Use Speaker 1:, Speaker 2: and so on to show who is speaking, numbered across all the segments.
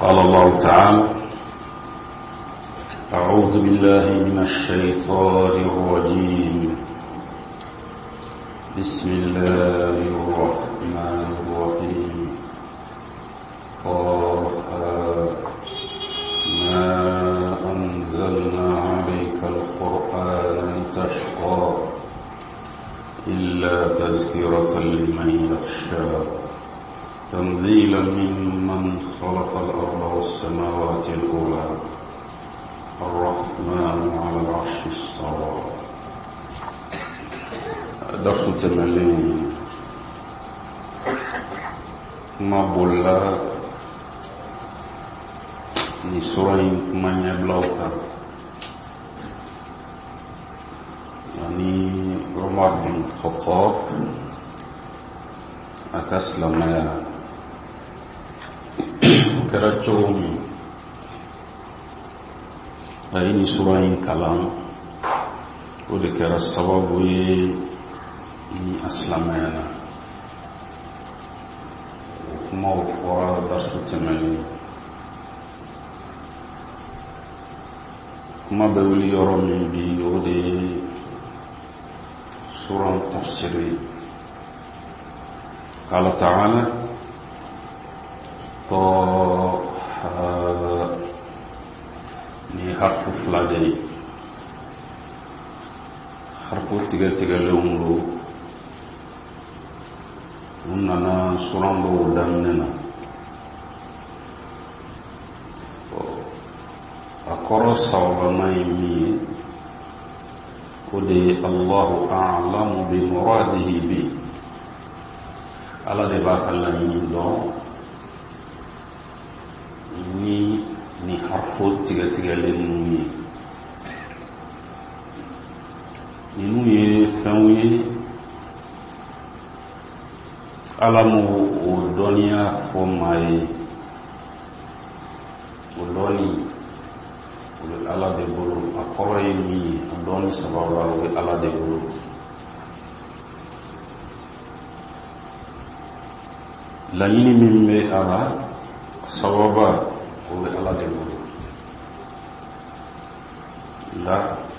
Speaker 1: قال الله تعالى: أعوذ بالله من الشيطان الرجيم. بسم الله الرحمن الرحيم. طه ما أنزلنا عليك القرآن لتشقى إلا تذكرة لمن يخشى تنزيلا ممن خلق الأرض والسماوات الأولى الرحمن على العرش استوى. درس تملين ما بولا نسورين من يبلغك يعني عمر بن الخطاب أكسلم كرتشومي أيني سورين كلام وذكر السبب ni aslamana kuma wafura darsu temeli kuma bewuli yoro min bi o de suran tafsiri qala ta'ala to ni harfu flade harfu tiga lewulo nana suran do damnena akoro sawba may mi kode Allahu a'lamu bi muradihi bi ala de bakalla ni do ni harfo tiga lenni ni nuye fanwe alamu udonia fomai udoni ala de bulu akoro ni udoni sababa we ala de bulu la yini mimme ara sababa we ala de bulu la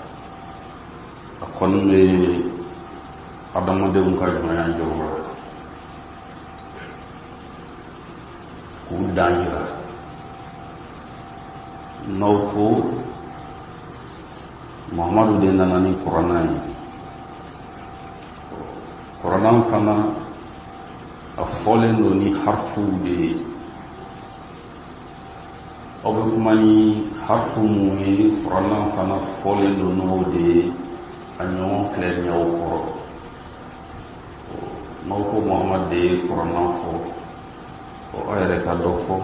Speaker 1: akon me adamu de mun ka juma jowo dangira nauko Muhammadu de nanani Qur'an fana afolendo ni harfu de obukumani harfu muyi Qur'an fana folendo no de anyo clair nyaw ko nauko Muhammad de Qur'an fo o ayre ka do fo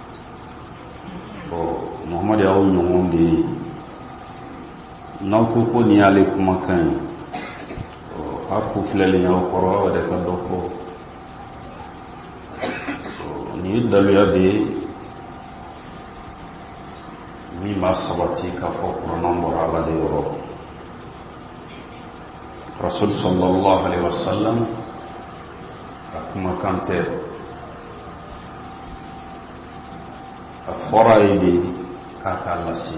Speaker 1: o Muhammad ya wonu ngondi nawko ko ni ale kuma kan o harfu flele ya ko ro de ka do fo ni dalu ya de mi ma sabati ka fo Qur'an mo ala de ro Rasul sallallahu alaihi wasallam akuma kante foraide kaka lasi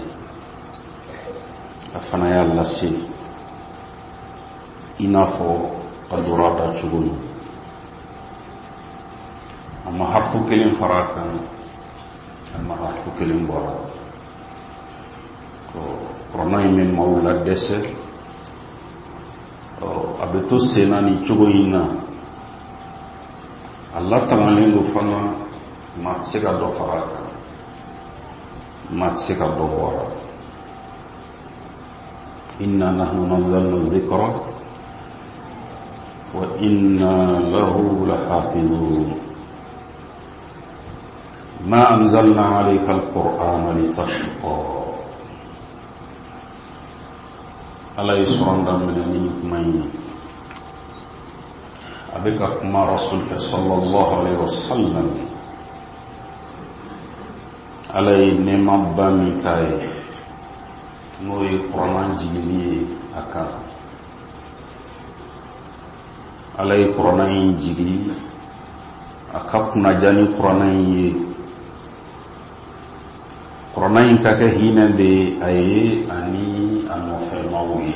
Speaker 1: afana ya lasi inafo qadurada chugun amma harfu kelim farakan amma harfu kelim bora ko pronay men mawla dese abeto senani chugoina Allah tangalengo fana matsega do farakan matsika dobora inna nahnu nazzalna dhikra wa inna lahu lahafizun ma anzalna alayka alqur'ana litashqa ala yusranda min kumay abika kuma rasul sallallahu alaihi wasallam alay nema bami kay moy Qur'an jigili aka alay Qur'an jigili aka kuna jani Qur'an yi kuranna in ka kɛ hinɛ de a ye ani a nɔfɛmaw ye.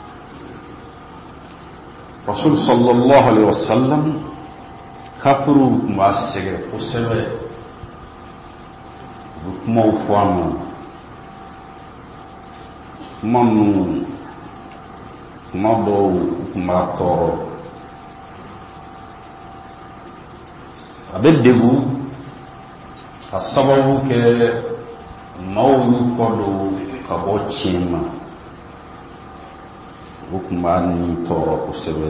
Speaker 1: Rasul sallallahu alaihi wasallam kafiru tun b'a sɛgɛn kosɛbɛ, u bɛ kumaw fɔ a ma, kuma minnu kuma dɔw tun b'a tɔɔrɔ. A bɛ degun ka sababu kɛ maaw y'u kɔ don ka bɔ tiɲɛ ma, o tun b'a ni tɔɔrɔ kosɛbɛ.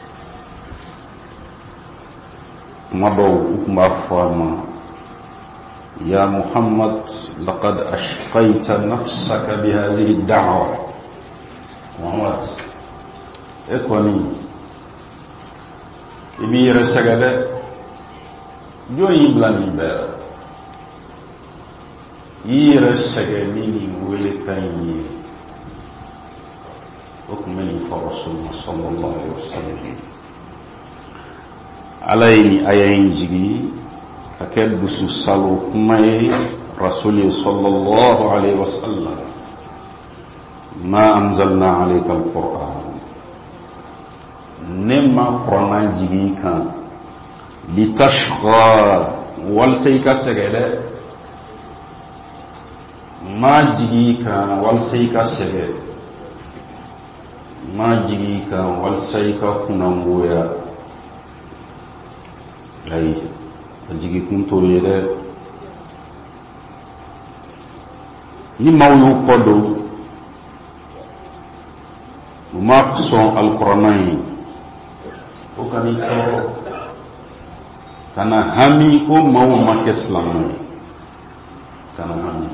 Speaker 1: kuma dɔw u tun b'a fɔ a ma, ya Muhammad laqad ashqayta nafsaka bihadhihi ad-da'wa. Muhammad, e kɔni i b'i yɛrɛ sɛgɛ dɛ, jɔn y'i bila nin bɛɛ la? I yɛrɛ sɛgɛ ni nin welekan ye. O tun bɛ nin fɔ Rasulullah sallallahu alaihi wasallam. Ala ye aya in jigi ka kɛ dusu salo kuma ye Rasul sallallahu alaihi wasallam. Ma anzalna alayka al-Qur'an, ne ma Qur'an jigi kan litashqa, walsa i ka sɛgɛ dɛ. Ma jigi kan walsa i ka sɛgɛ, ma jigi kan walsa i ka kunangoya. Ayi, a jigi kun t'o ye dɛ. Ni maaw y'u kɔ don, u ma sɔn alikuranna ye, o kan'i tɔɔrɔ, kana hami ko maaw ma kɛ silamɛ ye, kana hami.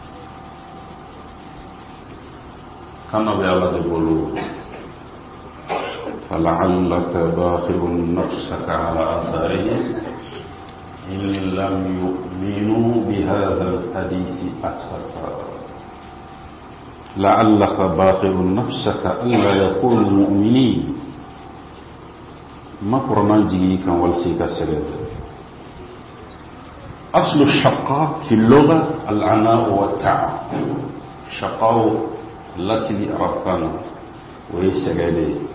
Speaker 1: Kana bɛ Ala de bolo. فلعلك باخع نفسك على آثارهم إن لم يؤمنوا بهذا الحديث أسفا. لعلك باخع نفسك ألا يكونوا مؤمنين. ما قرنا جيك والسيك السرد. أصل الشقاء في اللغة العناء والتعب. شقاء لسلي أرقانا ويسجد.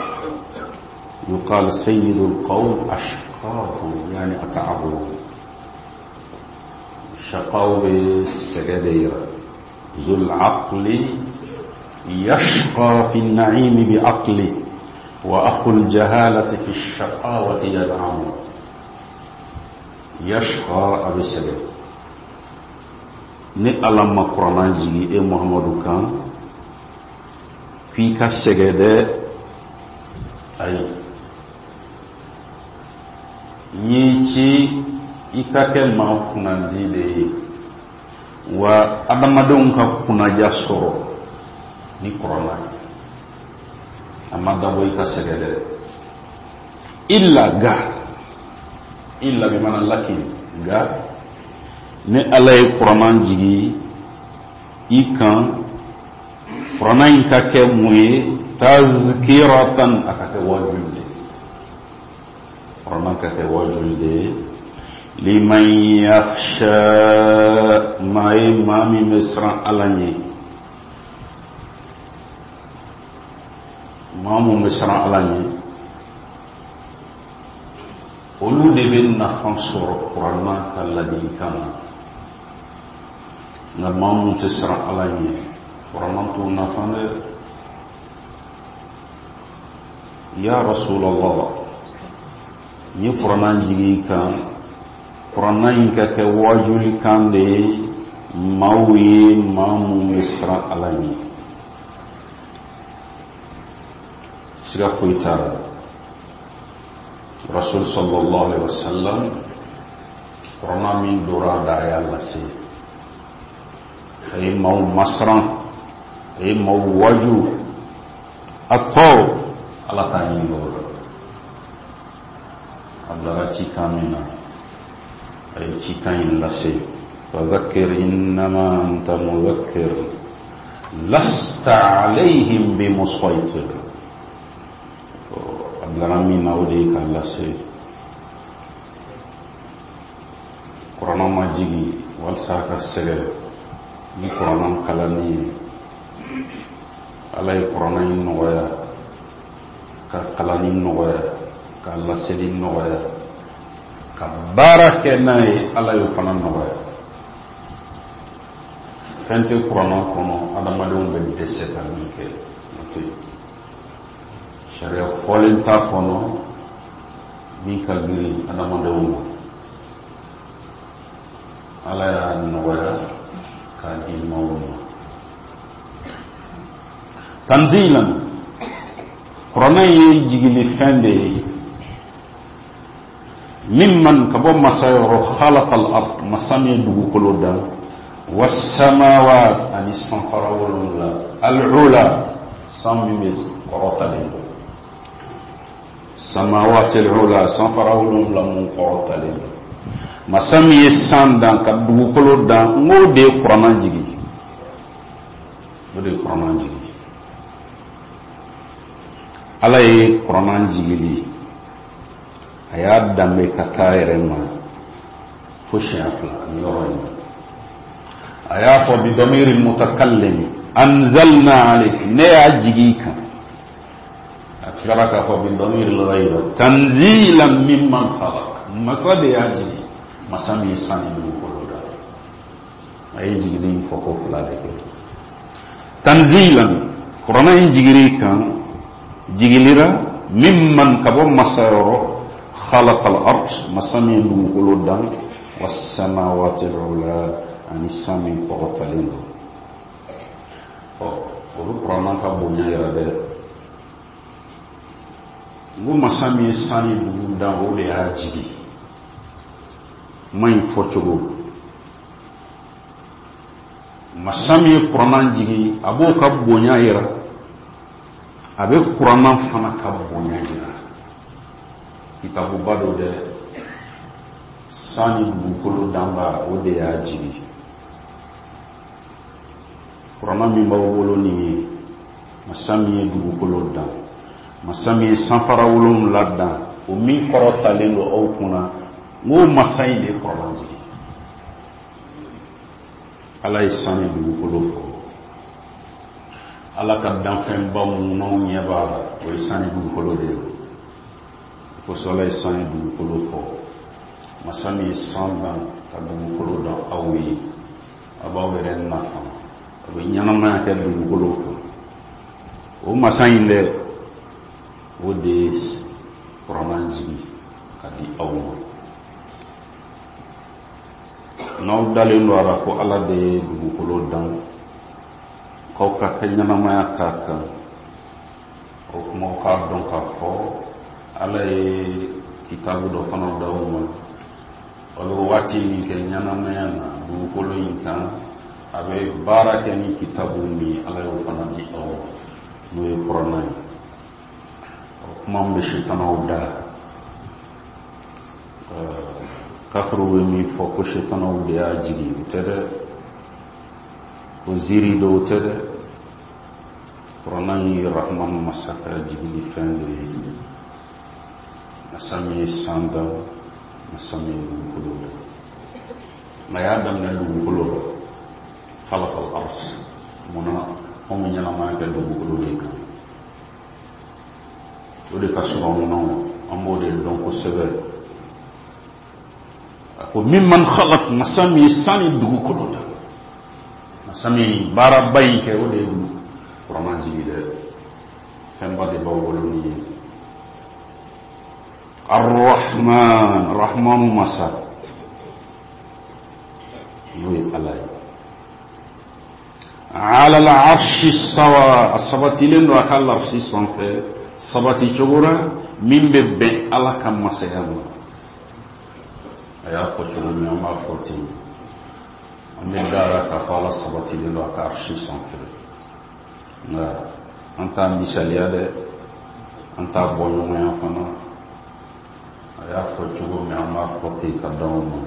Speaker 1: يقال سيد القوم أشقاهم، يعني أتعبوا. شقاو بالسجدير. ذو العقل يشقى في النعيم بعقله، وأخو الجهالة في الشقاوة يدعم. يشقى بالسجد. ni alama Qur'an jigi e Muhammadu kan fi ka segede ay yici ikake ma kunandi de wa adamadon ka kunaja soro ni Qur'an amma dabo ka segede illa bi mana lakin ga ne ala ye Qur'an jigi ikan Qur'an ka ke muye tazkiratan akake wajulde Qur'an ka ke wajulde liman yakhsha ma imami misra alani mamu misra alani olu de bɛ nafa sɔrɔ Qur'an ka ladilikan na nka maa mun tɛ siran Ala ɲɛ Qur'an t'o nafa dɛ. Ya Rasulallah, n ye Qur'an jigi kan Qur'an in ka kɛ wajuli kan de ye maaw ye maa mun bɛ siran Ala ɲɛ. Siga foyi t'a la. Rasul sallallahu alaihi wasallam Qur'an min dora daya lase ay mau masran ay mau waju atau ala tani dora abdara cikamina ay cikain lase fadhakkir innama anta mudhakkir lasta alaihim bimusaytir. Abdurrahman naudi kalase Qur'an majigi walsa ka sege ni Qur'an kalani ala ye Qur'an in nɔgɔya ka kalani nɔgɔya ka laseli nɔgɔya ka baara kɛ n'a ye ala y'o fana nɔgɔya. Fɛn tɛ Qur'an kɔnɔ adamadenw bɛ dɛsɛ ka min kɛ o tɛ yen. Sariya fɔlen t'a kɔnɔ min ka girin adamadenw ma. ala y'a nɔgɔya k'a di maaw ma. Tanzilan, Qur'an ye jigili fɛn de ye mimman ka bɔ masa yɔrɔ khalaqal ard, masa min ye dugukolo da, wassamawat ani sanfara 7 al-ula, san min bɛ kɔrɔtalen don, samawat al-ula, sanfara 7 mun kɔrɔtalen don. Masa min ye san dan ka dugukolo da, n'o de ye Qur'an jigi, o de ye Qur'an jigi. Ala ye Qur'an jigili a y'a danbe ka taa yɛrɛ ma fo siɲɛ 2 ni yɔrɔ in. A y'a fɔ bi damiri mutakallim, anzalna alayka, ne y'a jigi kan. A tilara k'a fɔ bi damiri ghayr, tanzilan mimman khalaq, masa de y'a jigi, masa min san ni dugukolo da. A ye jigili fɔ ko 2 de kɛ. Tanzilan, Qur'an in jigili kan, jigilira mimman ka bɔ masa yɔrɔ khalaqal ard, masa min dugukolo da, wassamawati al-ula ani san min kɔrɔtalen don. O bɛ Qur'an ka bonya yɛrɛ dɛ. N ko masa min ye san ni dugu da, o de y'a jigi. Ma in fɔ cogo. Masa min ye Qur'an jigi, a b'o ka bonya yɛrɛ, a bɛ Qur'an fana ka bonya jira. Kitabuba dɔ dɛ, san ni dugukolo danba, o de y'a jigi. Qur'an min b'aw bolo nin ye, masa min ye dugukolo dan, masa min ye sanfara 7 dan, o min kɔrɔtalen don aw kunna, n'o masa in de ye Qur'an jigi. Ala ye san ni dugukolo fɔ. Ala ka danfɛnba minnu n'anw ɲɛ b'a la, o ye san ni dugukolo de ye. Kosɔn Ala ye san ni dugukolo fɔ. Masa min ye san dan ka dugukolo dan aw ye, a b'aw yɛrɛ nafa, a bɛ ɲɛnamaya kɛ dugukolo kan. O masa in dɛ, o de ye Qur'an jigi ka di aw ma. N'aw dalen don a la ko Ala de ye dugukolo dan, k'aw ka kɛ ɲɛnamaya k'a kan, o kuma aw k'a dɔn k'a fɔ Ala ye kitabu dɔ fana d'aw ma, a bɛ waati min kɛ ɲɛnamaya na dugukolo in kan, a bɛ baara kɛ ni kitabu min Ala y'o fana di aw ma, n'o ye Qur'an ye. O kuma bɛ sitanaw da. Kafiru bɛ min fɔ ko sitanaw de y'a jigi, o tɛ dɛ, ko ziiri dɔ o tɛ dɛ. Qur'an ye Rahman masa ka jigili fɛn de ye, masa min ye san da, masa min ye dugukolo da. Nka y'a daminɛ dugukolo la, khalaqal ard, munna anw bɛ ɲɛnamaya kɛ dugukolo de kan. O de ka sɔrɔ anw na, an b'o de dɔn kosɛbɛ. A ko mimman khalaq, masa min ye san ni dugukolo da, masa min baaraba in kɛ, o de ye Qur'an jigi dɛ. Fɛnba de b'aw bolo nin ye. Ar-Rahman, Rahmanu masa, n'o ye Ala ye. Ala al-arshi istawa, a sabatilen don a ka l'arshi sanfɛ, sabati cogo la min bɛ bɛn Ala ka masaya ma. A y'a fɔ cogo min, an b'a fɔ ten. An bɛ dara k'a fɔ Ala sabatilen don a ka arshi sanfɛ. Nka an t'a misaliya dɛ, an t'a bɔ ɲɔgɔnya fana. A y'a fɔ cogo min, an b'a fɔ ten ka d'aw ma.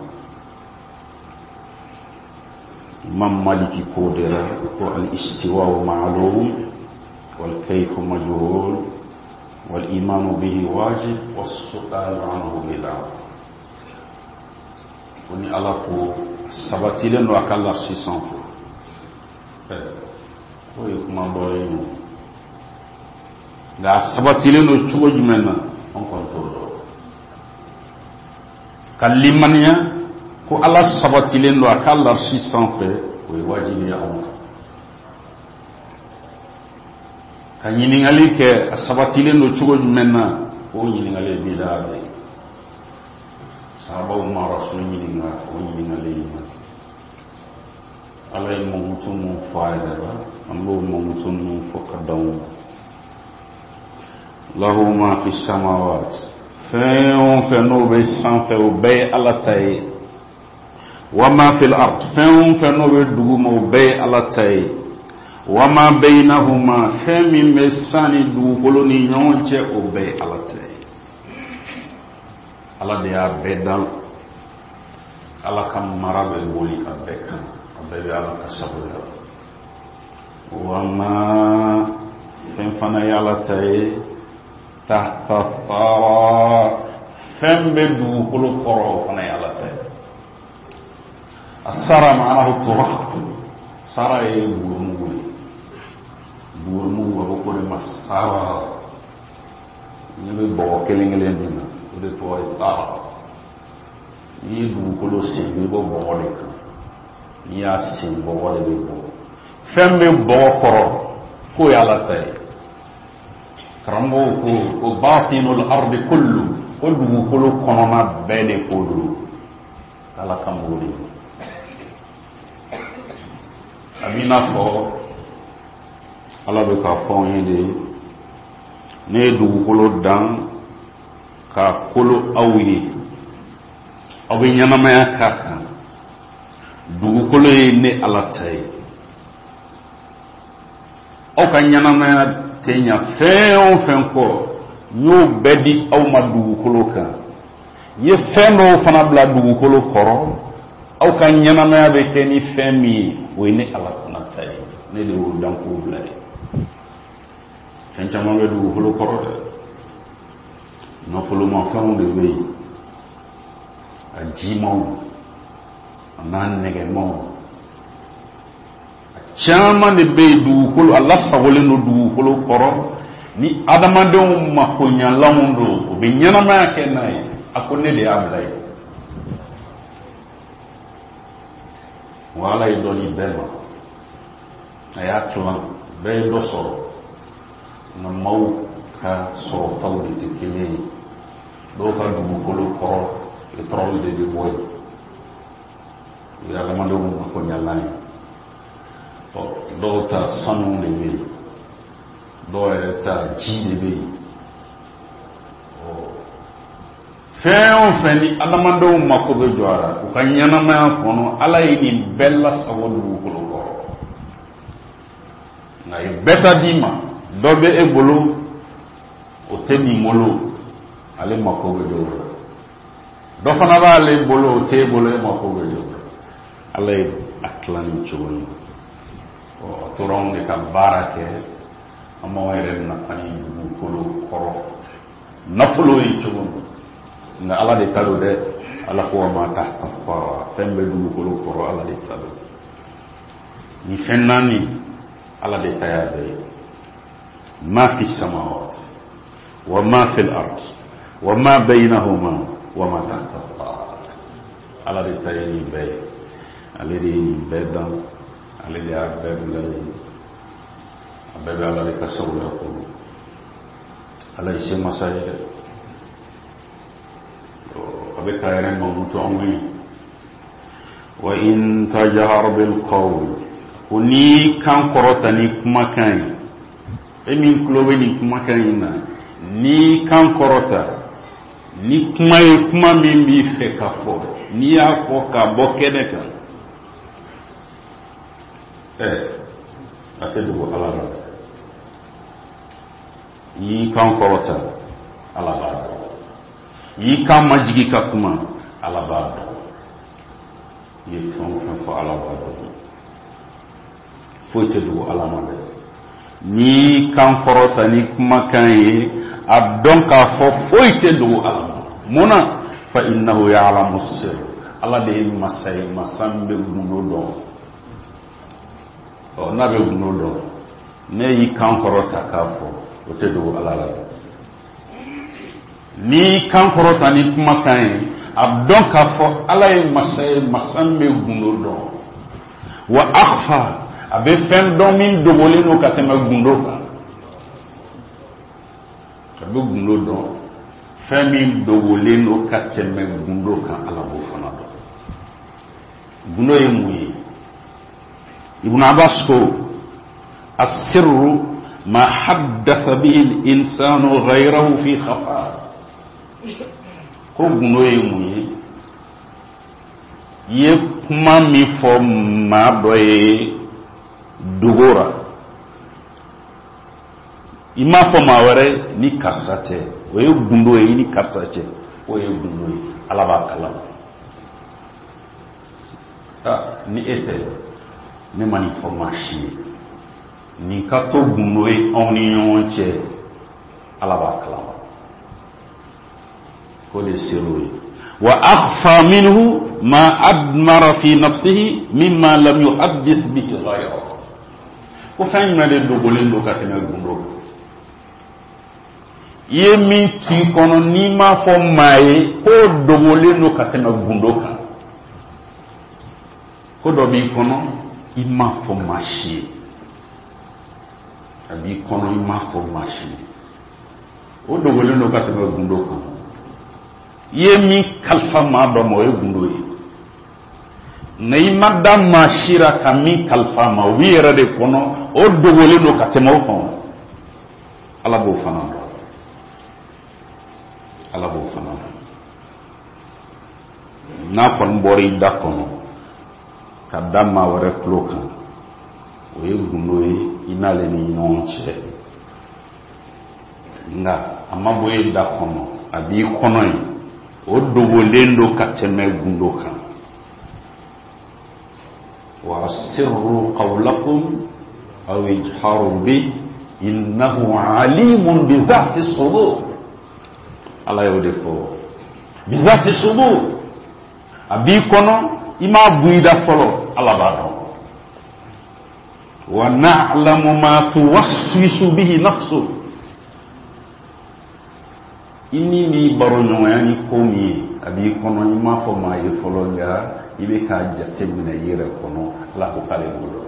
Speaker 1: Imam Maliki ko de la ko al-istiwa'u ma'lum wal kayfu majhul wal imanu bihi wajib was su'alu anhu bid'ah. Ko ni Ala ko sabatilen don a ka l'arshi sanfɛ, o ye kuma dɔ ye nka a sabatilen don cogo jumɛn na an kɔni t'o dɔn ka limaniya ko ala sabatilen don a ka larisi sanfɛ o ye wajibi ye anw kan ka ɲininkali kɛ a sabatilen don cogo jumɛn na o ɲininkali ye bidaa de ye sahabaw ma rasul ɲininka o ɲininkali ye ala ye mamutu min fɔ a yɛrɛ la an b'o mamutu min fɔ ka dan lahu ma fi samawat fɛn o fɛn n'o bɛ sanfɛ o bɛɛ ye ala ta ye wa ma fil ard fɛn o fɛn n'o bɛ duguma o bɛɛ ye ala ta ye wa ma baynahuma fɛn min bɛ sanni dugukolo ni ɲɔgɔn cɛ o bɛɛ ye ala ta ye ala de y'a bɛɛ dan ala ka mara bɛ boli a bɛɛ kan a bɛɛ bɛ ala ka sago la wa ma fɛn fana ye ala ta ye tahta thara fɛn bɛ dugukolo kɔrɔ o fana ye ala ta ye asara ma'anahu turab sara ye buurumugu ye buurumugu a bɛ ko de ma sara ne bɛ bɔgɔ kelen kelen min na o de tɔgɔ ye tara n'i ye dugukolo sen i bɛ bɔgɔ de kan n'i y'a sen bɔgɔ de bɛ bɔ fɛn bɛ bɔgɔ kɔrɔ k'o ye ala ta ye karamɔgɔw ko batinul ardi kullu ko dugukolo kɔnɔna bɛɛ de ko don ala ka mɔgɔ de a b'i n'a fɔ ala bɛ k'a fɔ an ye de ne ye dugukolo dan k'a kolo aw ye aw bɛ ɲɛnamaya k'a kan dugukolo ye ne ala ta ye aw ka ɲɛnamaya tɛ ɲa fɛn o fɛn kɔ n y'o bɛɛ di aw ma dugukolo kan n ye fɛn dɔw fana bila dugukolo kɔrɔ aw ka ɲɛnamaya bɛ kɛ ni fɛn min ye o ye ne ala fana ta ye ne de y'o dan k'o bila ye fɛn caman bɛ dugukolo kɔrɔ dɛ nafolomafɛnw de bɛ yen a jimaw a n'a nɛgɛmaw a caman de bɛ yen dugukolo a lasagolen don dugukolo kɔrɔ ni adamadenw makoɲɛlanw don o bɛ ɲɛnamaya kɛ n'a ye a ko ne de y'a bila ye wa ala ye dɔ di bɛɛ ma a y'a tilan bɛɛ ye dɔ sɔrɔ nka maaw ka sɔrɔtaw de tɛ kelen ye dɔw ka dugukolo kɔrɔ pétrole de bɛ bɔ yen o ye adamadenw makoɲɛlan ye dɔw ta sanu de bɛ yen dɔw yɛrɛ ta ji de bɛ yen fɛn o fɛn ni adamadenw mako bɛ jɔ a la u ka ɲɛnamaya kɔnɔ ala ye nin bɛɛ lasago dugukolo kɔrɔ nka ye bɛɛ ta d'i ma dɔ bɛ e bolo o tɛ nin bolo ale mako bɛ jɔ o la dɔ fana b'ale bolo o t'e bolo e mako bɛ jɔ o la ala ye a tila nin cogo in a tora anw de ka baara kɛ an b'anw yɛrɛ nafa ni dugukolo kɔrɔ nafolo ye cogo min nka ala de ta don dɛ ala ko ma tahta thara fɛn bɛ dugukolo kɔrɔ ala de ta don ni fɛn naani ala de ta y'a bɛɛ ye ma fi samawat wa ma fil ard wa ma baynahuma wa ma tahta thara ala de ta ye nin bɛɛ ye ale de ye nin bɛɛ dan ale de y'a bɛɛ bila ye a bɛɛ bɛ ala de ka sagoya kɔnɔ ala ye se masa ye dɛ a bɛ ka yɛrɛ mamutu anw ye wa in tajhar bil qawl ko ni kan kɔrɔta ni kumakan ye e min tulo bɛ nin kumakan in na ni kan kɔrɔta ni kuma ye kuma min b'i fɛ ka fɔ n'i y'a fɔ ka bɔ kɛnɛ kan a tɛ dogo ala la n'i kan kɔrɔta ala b'a dɔn n'i kan majigi ka kuma ala b'a dɔn i ye fɛn o fɛn fɔ ala b'a dɔn foyi tɛ dogo ala ma dɛ n'i kan kɔrɔta ni kumakan ye a dɔn k'a fɔ foyi tɛ dogo ala ma munna fa innahu ya'lamu sirr ala de ye masa ye masa min bɛ gundo dɔn n'a bɛ gundo dɔn ne y'i kan kɔrɔta k'a fɔ o tɛ dogo ala la n'i kan kɔrɔta ni kumakan ye a dɔn k'a fɔ ala ye masa ye masa min bɛ gundo dɔn wa akhfa a bɛ fɛn dɔn min dogolen don ka tɛmɛ gundo kan a bɛ gundo dɔn fɛn min dogolen don ka tɛmɛ gundo kan ala b'o fana dɔn gundo ye mun ye Ibn Abbas ko as-sirru ma haddatha bihi al-insanu ghayrahu fi khafa ko gundo ye mun ye kuma min fɔ maa dɔ ye dogora i m'a fɔ maa wɛrɛ ni karisa tɛ o ye gundo ye ni karisa tɛ o ye gundo ye ala b'a kalama ni e tɛ ne ma nin fɔ maa si ye nin ka to gundo ye anw ni ɲɔgɔn cɛ ala b'a kalama ko de sero ye wa akhfa minhu ma admara fi nafsihi mimma lam yuhaddith bihi ghayruhu ko fɛn jumɛn de dogolen don ka tɛmɛ gundo kan i ye min t'i kɔnɔ n'i m'a fɔ maa ye ko dogolen don ka tɛmɛ gundo kan ko dɔ b'i kɔnɔ i m'a fɔ maa si ye a b'i kɔnɔ i m'a fɔ maa si ye o dogolen don ka tɛmɛ gundo kan i ye min kalifa maa dɔ ma o ye gundo ye nka i ma da maa si la ka min kalifa ma o b'i yɛrɛ de kɔnɔ o dogolen don ka tɛmɛ o kan ala b'o fana dɔn ala b'o fana dɔn n'a kɔni bɔra i da kɔnɔ ka da maa wɛrɛ tulo kan o ye gundo ye i n'ale ni ɲɔgɔn cɛ nka a ma bɔ i da kɔnɔ a b'i kɔnɔ ye o dogolen don ka tɛmɛ gundo kan wa sirru qawlakum aw ijharu bi innahu alimun bi dhati sudur ala y'o de fɔ bi dhati sudur a b'i kɔnɔ i m'a bu i da fɔlɔ ala b'a dɔn wa na'lamu ma tuwaswisu bihi nafsu i ni baro ɲɔgɔnya ni ko min ye a b'i kɔnɔ i m'a fɔ maa ye fɔlɔ nka i bɛ k'a jate minɛ i yɛrɛ kɔnɔ ala ko k'ale b'o dɔn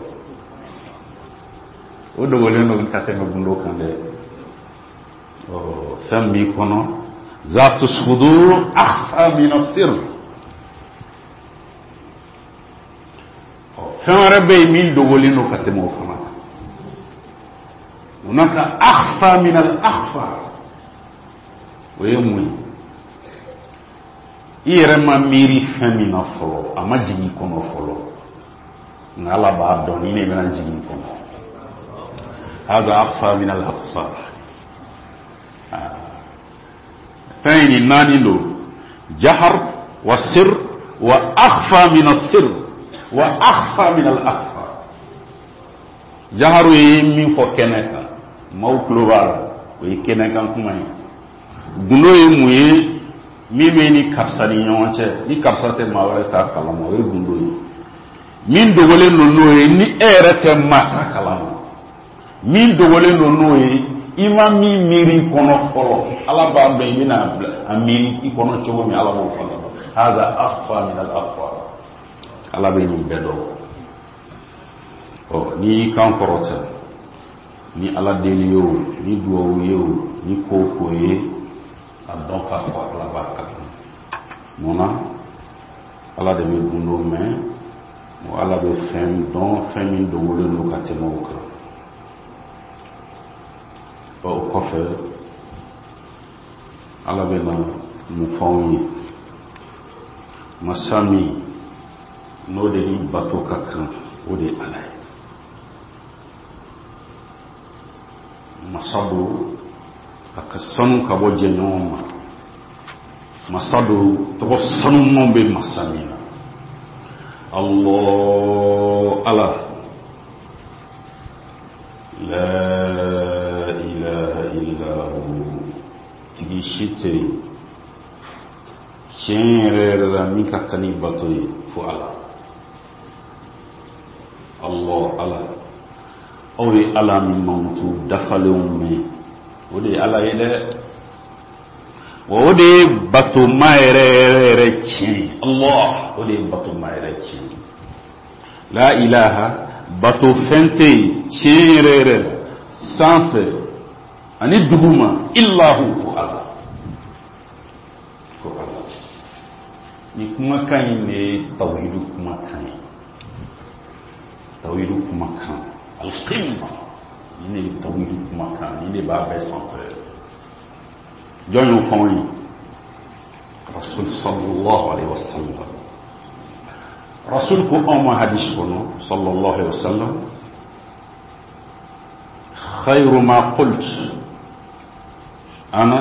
Speaker 1: o dogolen don ka tɛmɛ gundo kan dɛ fɛn b'i kɔnɔ zatu sudur akhfa min as-sirr fɛn wɛrɛ bɛ yen min dogolen don ka tɛmɛ o fana kan hunaka akhfa min al-akhfa o ye mun ye i yɛrɛ ma miiri fɛn min na fɔlɔ a ma jigin i kɔnɔ fɔlɔ nka ala b'a dɔn ni ne bɛna jigin i kɔnɔ hada akhfa min al-akhfa fɛn in ni naani don jahar wa sir wa akhfa min as-sir wa akhfa min al-akhfa jaharu ye min fɔ kɛnɛ kan maaw tulo b'a la o ye kɛnɛ kan kuma ye gundo ye mun ye min bɛ ni karisa ni ɲɔgɔn cɛ ni karisa tɛ maa wɛrɛ t'a kalama o ye gundo ye min dogolen don n'o ye ni e yɛrɛ tɛ maa t'a kalama min dogolen don n'o ye i ma min miiri kɔnɔ fɔlɔ ala b'a dɔn i bɛna a miiri i kɔnɔ cogo min ala b'o fana dɔn haza akhfa min al-akhfa ala bɛ nin bɛɛ dɔn ni y'i kan kɔrɔta ni ala deli ye o ni duwawu ye o ni ko ye a dɔn k'a fɔ ala b'a kalama munna ala de bɛ gundo mɛn ala bɛ fɛn dɔn fɛn min dogolen don ka tɛmɛ o kan o kɔfɛ ala bɛ na mun fɔ anw ye masa min n'o de ni bato ka kan o de ala ye masa do a ka sanu ka bɔ jɛɲɔgɔn ma masa do tɔgɔ sanumanw bɛ masa min na ala la ilaha illa hu tigi si tɛ yen tiɲɛ yɛrɛ la min ka kan ni bato ye fo ala ala aw ye ala min mantu dafalenw mɛn o de ye ala ye dɛ wa o de ye batoma yɛrɛ yɛrɛ tiɲɛ Allah o de ye batoma yɛrɛ tiɲɛ la ilaha bato fɛn tɛ yen tiɲɛ yɛrɛ yɛrɛ sanfɛ ani duguma illahu ko ala ni kumakan in de ye tawhidu kumakan ye tawhidu kumakan al-qimma ni de tawhidu kumakan ni de b'a bɛɛ sanfɛ jɔn y'o fɔ ye rasul sallallahu alaihi wasallam rasul ko anw ma hadis kɔnɔ sallallahu alaihi wasallam khayru ma qult ana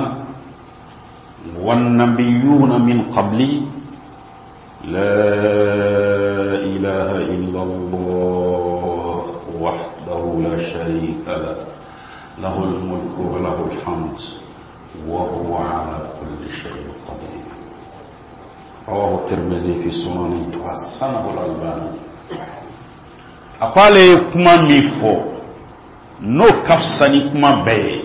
Speaker 1: والنبيون من قبلي لا إله إلا الله وحده لا شريك له له الملك وله الحمد وهو على كل شيء قدير رواه الترمذي في سننه وحسنه الألباني أقال كما ميفو نو كفسني كما بي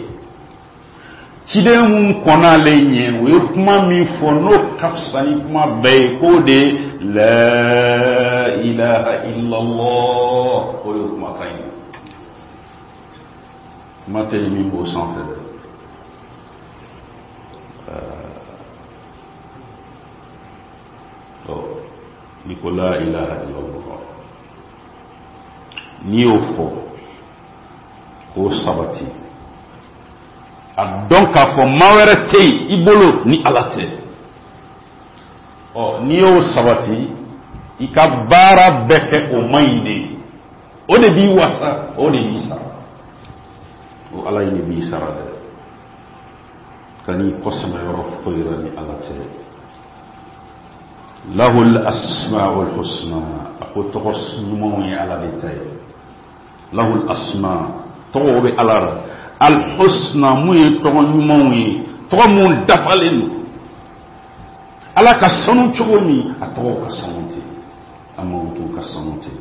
Speaker 1: ciden kɔnɔ ale ɲɛ o ye kuma min fɔ n'o ka fisa ni kuma bɛɛ ye k'o de la ilaha illallah o ye kuma kan ye kuma tɛ min b'o sanfɛ dɛ ni ko la ilaha illallah n'i y'o fɔ k'o sabati a dɔn k'a fɔ maa wɛrɛ tɛ yen i bolo ni ala tɛ n'i y'o sabati i ka baara bɛɛ kɛ o man ɲi de o de b'i wasa o de b'i sara o ala ye b'i sara dɛ ka n'i kɔsɛbɛ yɔrɔ foyi la ni ala tɛ lahul asmaul husna a ko tɔgɔ ɲumanw ye ala de ta ye lahul asma tɔgɔw bɛ ala la al-husna mu ye tɔgɔ ɲumanw ye tɔgɔ mun dafalen don ala ka sanu cogo min a tɔgɔ ka sanu ten a mawutu ka sanu ten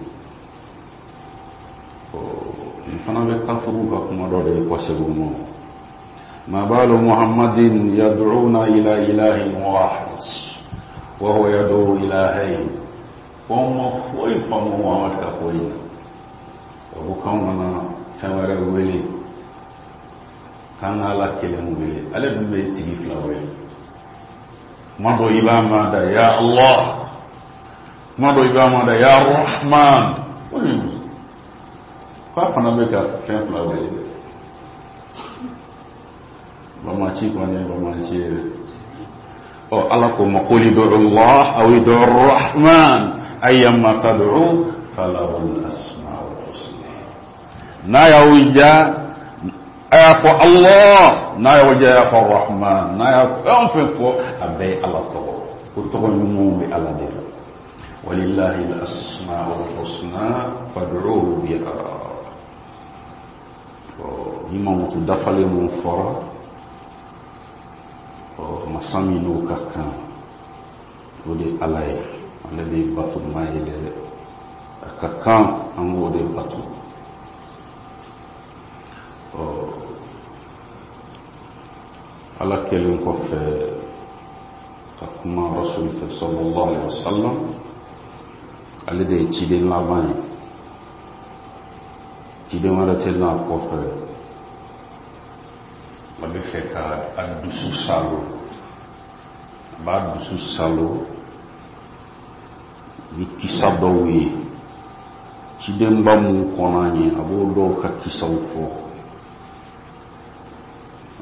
Speaker 1: nin fana bɛ kafuru ka kuma dɔ de ye kɔsɛbɛ ma ma balu muhammadin yad'una ila ilahin wahid wa huwa yad'u ilahayn ko ma foyi faamu muhammad ka ko ye o ko kan kana fɛn wɛrɛ wele kan ala kelen wele ale dun bɛ tigi fila wele kuma dɔ i b'a ma da ya Allah kuma dɔ i b'a ma da ya Rahman k'a fana bɛ ka fɛn fila wele bamaci kɔni bamaci ye ala ko ma qul ud'u Allah aw ud'u Rahman ayyamma tad'u falahul asma'ul husna n'a y'aw ja aya fɔ Allah n'a y'aw ja aya fɔ Rahman n'a y'a fɛn fɛn fɔ a bɛɛ ye ala tɔgɔ ko tɔgɔ ɲumanw bɛ ala de la walillahi al-asma'ul husna fad'uhu biha ni mamutu dafalen mun fɔra masa min n'o ka kan o de ala ye ale de batoma ye dɛ a ka kan an k'o de bato ala kɛlen kɔfɛ ka kuma rasul fɛ sallallahu alaihi wasallam ale de ye ciden laban ye ciden wɛrɛ tɛ n'a kɔfɛ a bɛ fɛ ka a dusu salo a b'a dusu salo ni kisa dɔw ye cidenba minnu kɔnɔ an ye a b'o dɔw ka kisaw fɔ o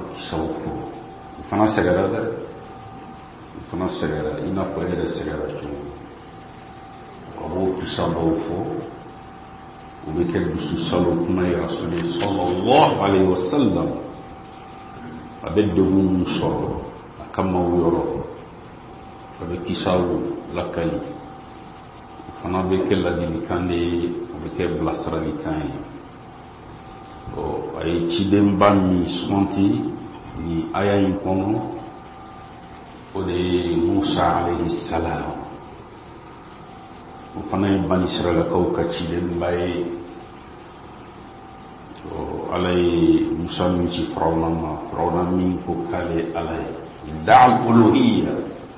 Speaker 1: fana sɛgɛra dɛ o fana sɛgɛra i n'a fɔ e yɛrɛ sɛgɛra cogo a b'o kisa dɔw fɔ o bɛ kɛ dusu salo kuma ye rasuli sallallahu alaihi wasallam a bɛ degun min sɔrɔ a ka maaw yɔrɔ a bɛ kisaw lakali o fana bɛ kɛ ladilikan de ye o bɛ kɛ bilasiralikan ye a ye cidenba min suganti ni aya in kɔnɔ o de ye Musa alayhi salam o fana ye Bani Israilakaw ka cidenba ye alay musa min ci firawna min ko kale alay da'al uluhiyya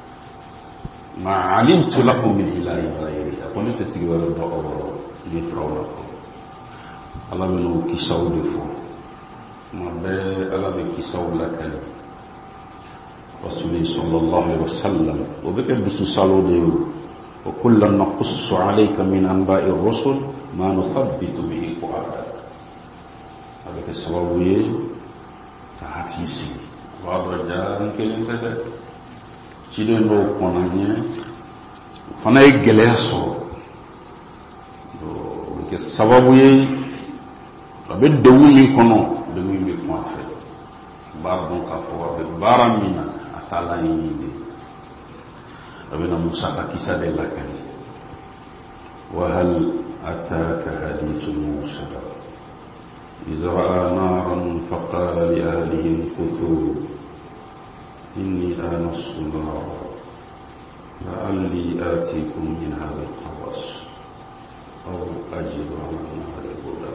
Speaker 1: ma alimtu lakum min ilahin ghayri akon tati wala do ni firawna ala min ki sawde fo ma be ala be ki sawla kale rasuli sallallahu alaihi wasallam o be bisu salode wa kullan naqussu alayka min anba'i ar-rusul ma nuthabbitu bihi fu'adak avec sababu ye ta hakisi wado jaan kelen tata ci den do konanye fana e geleso do ke sababu ye abe dewumi kono de mi ko fa bar don ka fo abe baramina atala ni abe na musa ka kisa de la kan wa hal ataka hadithu musa إذ رأى نارا فقال لأهلهم كثوا إني آنست نارا لعلي آتيكم منها بقبس أو أجد على النار هدى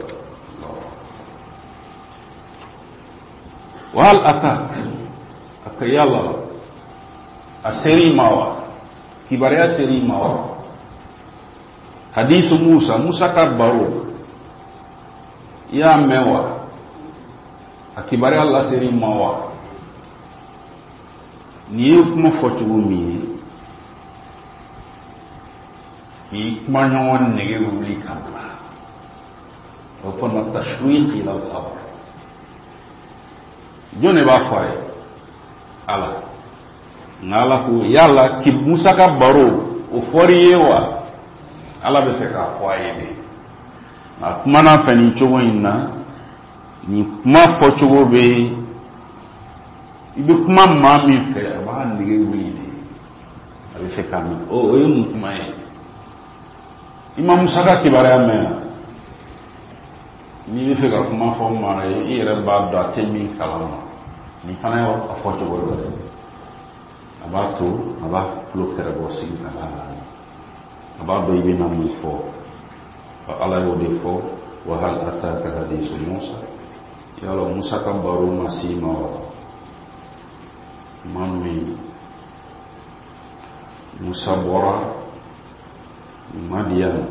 Speaker 1: وهل أتاك أكيالا أسري ماوا كباري أسري ماوا حديث موسى كبارو ya mewa akibari Allah seri mawa ni kuma fotugo mi ni kuma nyon nege wuli kala o fona tashwiq ila al-khabar jone ba faye ala ngala ku yalla ki musa ka baro o foriyewa ala be fe ka faye be kuma na fani cogo ina ni kuma fo cogo be ibe kuma ma mi fe ba ndige wuli ne abi fe kam o e mu kuma e imam saka kibara me ni be fe ka kuma fo ma e ire ba do atemi kalama ni fana yo fo cogo do abato aba bloquer bo signa aba do ibe na mu fo ala yodefo wa hal ataka hadithu musa yalo musa kabaru masima mami musa bora madian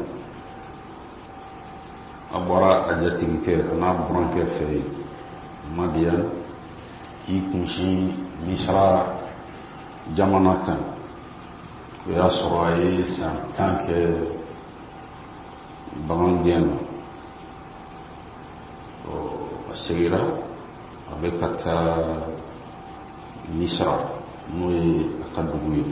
Speaker 1: abora ajatinke na branke fe madian ki kunshi misra jamanakan ya soraye san tanke bangen segira avec kata misra muy akadumi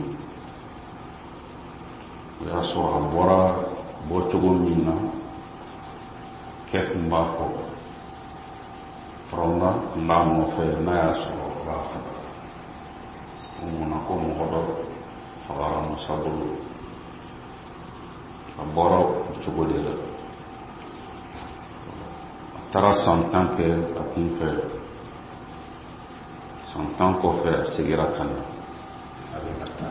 Speaker 1: ya so abora botogo minna ket mbako fronna ndamo fe na ya so rafa mona ko mo hodo fara musabulu aboro cogo de la tara santan ke akun fe santan ko fe sigira kana avec ata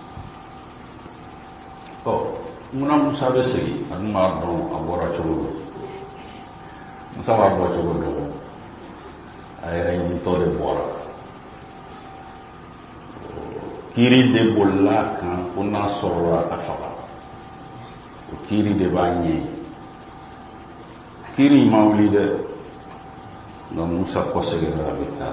Speaker 1: muna musa be sigi aduma don abora cogo musa wa bo cogo do ay ni to de bora kiri de bolla kan kuna sorra afaga kiri de banye kiri maulide na musa ko segera bita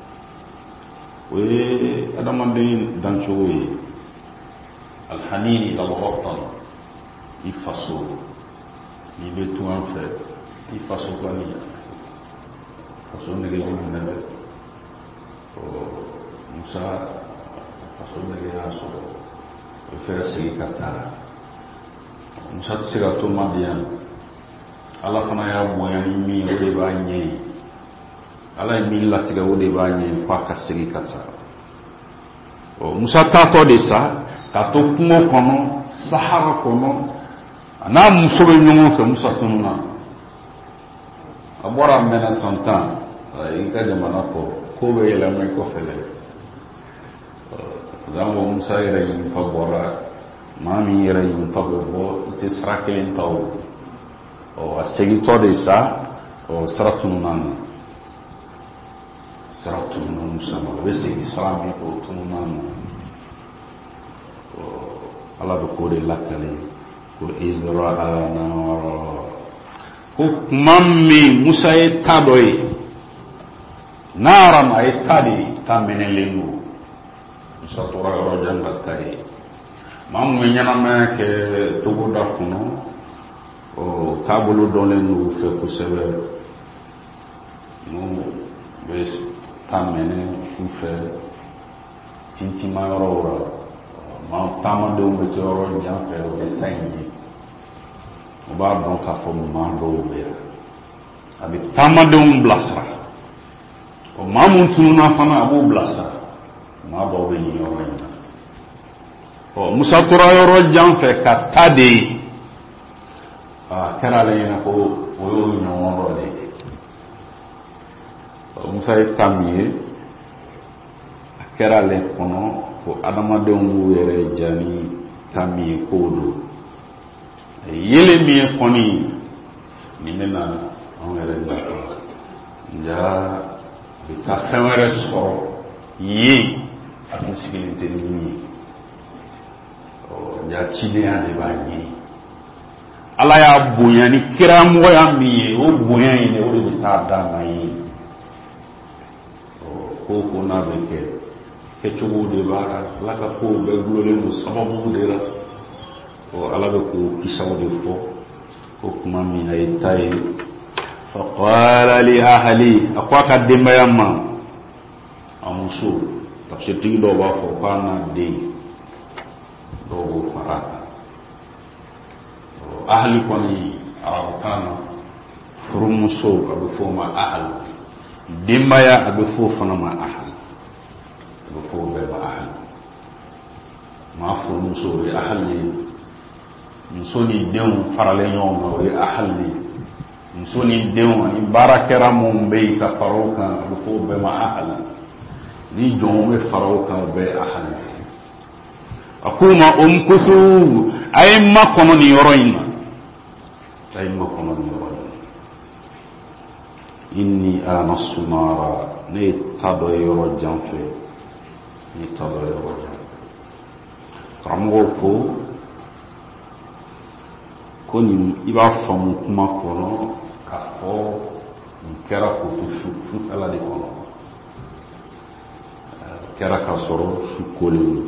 Speaker 1: we adamande dan chowe alhanin ila alwatan ifaso ni betu en fait ifaso ko ni faso ne gele ni nade musa faso ne gele aso o fera sigi kata musa tsira to madian ala fana ya moyani mi o de ba nye ala mi latiga o de ba nye fa ka sigi kata o musa ta to de sa ka to kumo kono sahara kono ana muso be nyongo fe musa tunna abora mena santan ay ka de mana ko be yela me ko fele zambo musa ira yin fa bora mami ira yin fa bo ite srakelen taw o asegi to de sa saratununana saratununu sama be se islami ko tununana ala do ko de lakale ko izra'ana ko mammi musa e tadoy naram ay tadi tamenelenu musa tora ro janga tay mam nyana ma ke tugo da kuno o tabulu dolenu fe ko sebe no bes tamene fufe tintima ro ma tamande o metoro jampe o tangi o ba don ka fo ma do be abi tamande o blasra o mamun tununa fana abu blasra ma bo be ni o wayna o musa tora yoro jampe ka tade kera le na ko o yo no ro de musa tamie kera le kono ko adama de ngu yere jani tamie kodo yele mi koni ni mena on yere ja ta fewere so yi akisilite ni o ja chide ande ba ni ala ya bonya ni kira mo ya mi o bonya ni o de ta da mai o ko na be ke chugo de bara la ka ko be glole no sababu de la o ala be ko kisawo de fo ko kuma mi na itai fa qala li ahli akwa ka de mayama amuso tafsiri do ba fo kana de do fara ahli koni arabana furumuso abu foma ahli dimbaya abu fofana ma ahli abu fo be ma ahli ma furumuso ya ahli musoni deun farale nyoma ya ahli musoni deun ni barakera mum be ka faroka abu fo be ma ahli ni jonwe faroka be ahli akuma umkusu ay makono ni yoroina ay makono ni yoroina inni anastu nara ne tado yoro janfe ni tado yoro janfe karamogo ko ni iba famu kuma kono ka fo kera ko tu ala de kono kera ka soro su kole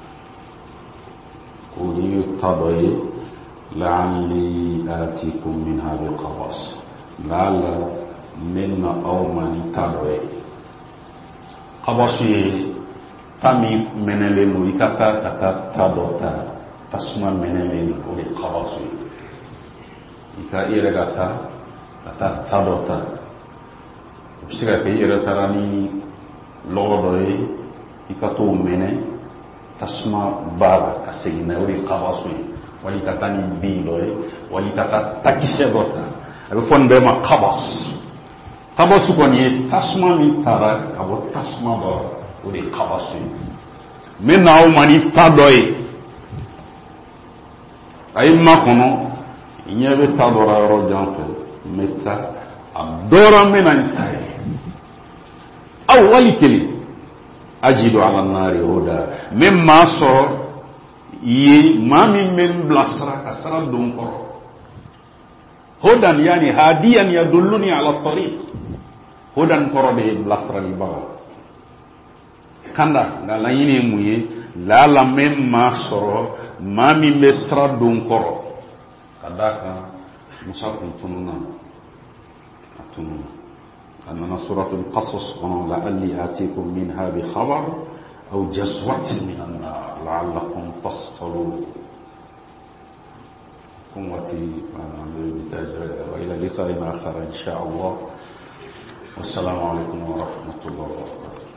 Speaker 1: ko ni tado la'alli atikum minha biqabas la'alla minna aw man tadoy qabasi tami menelenu ikata kata tadota tasma menelenu ko qabasi ika iregata kata tadota bisira ke ire tarani logodoy ikato mene tasma baba kasegina uri qabasi wali katani biloy wali kata takisegota abe fonde ma qabas qabasu koni tasma mi tara abo tasma ba uri qabasu menaw mani tadoy ay makono nyebe tadora ro janfe metta abdora menan tay aw wali keli ajidu ala nari huda mimma so yi mami men blasra kasra dum koro hudan yani hadiyan yadulluni ala tariq hudan koro de blasra li bawa kanda ngala yini muye la la men masoro mami mesra dum koro kadaka musa kuntununa atunu anna suratul qasas wa la'alli atikum minha bi khabar أو جسوة من النار لعلكم تصطلون قوتي وإلى لقاء آخر إن شاء الله والسلام عليكم ورحمة الله وبركاته.